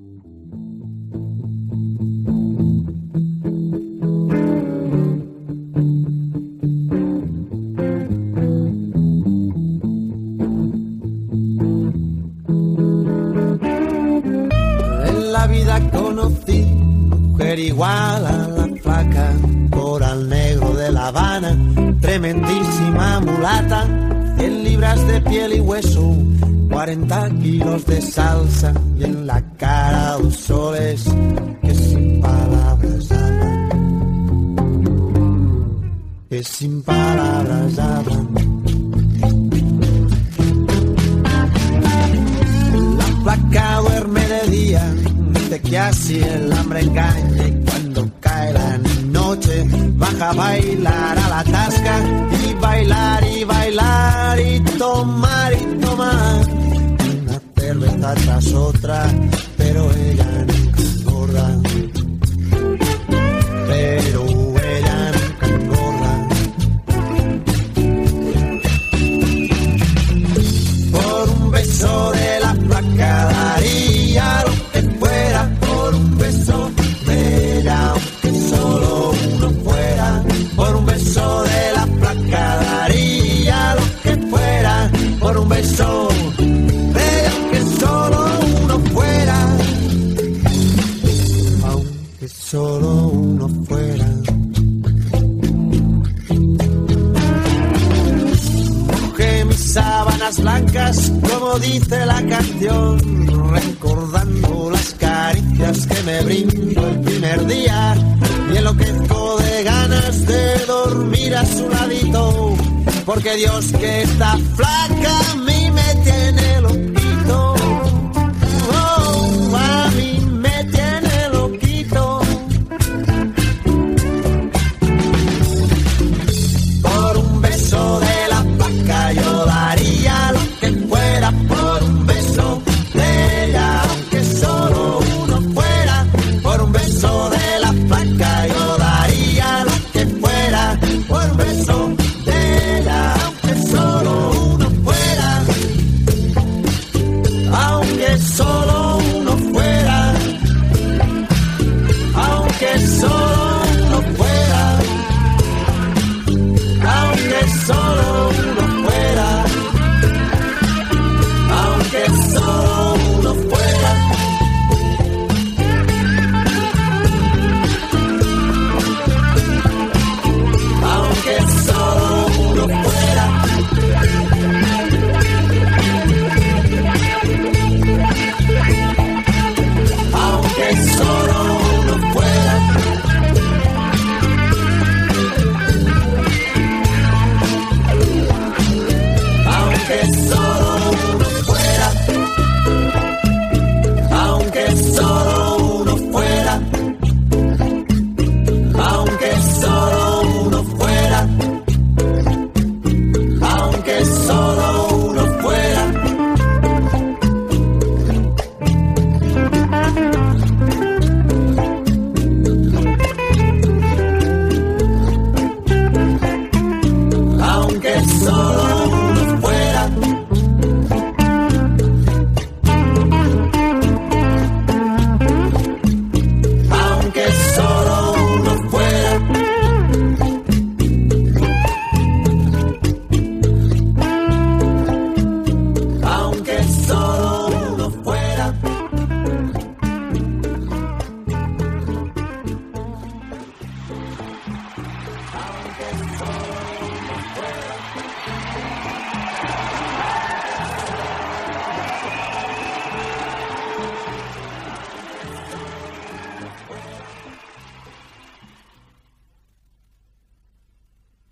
Igual a la flaca, coral negro de La Habana, tremendísima mulata, 100 libras de piel y hueso, 40 kilos de salsa y en la cara 2 soles que sin palabras hablan, que sin palabras hablan. La flaca duerme de día, dice que así el hambre engaña, y cuando cae la noche baja a bailar a la tasca y bailar y bailar y tomar una cerveza tras otra, pero ella nunca engorda, pero ella nunca engorda. Por un beso de la flaca daría lo que fuera, por un beso de ella, aunque solo uno fuera. Por un beso de la flaca daría lo que fuera, por un beso de ella, aunque solo uno fuera, aunque solo uno fuera. Mojé mis sábanas blancas, como dice la canción, recordando las caricias que me brindó el primer día, y enloquezco de ganas de dormir a su ladito, porque Dios que está flaca a mí me tiene loquito, oh, a mí me tiene loquito. Por un beso de la flaca yo daría lo que fuera, por un beso de ella, aunque solo uno fuera. Por un beso de la flaca yo daría lo que fuera, por un beso de ella, aunque solo uno fuera, aunque solo uno fuera, aunque solo uno fuera, aunque solo uno fuera, aunque solo uno fuera. Aunque solo uno fuera, aunque solo uno fuera, aunque solo uno fuera, aunque solo uno fuera, aunque solo uno fuera, aunque solo uno fuera. Aunque solo uno fuera, aunque solo uno fuera, aunque solo uno fuera, aunque solo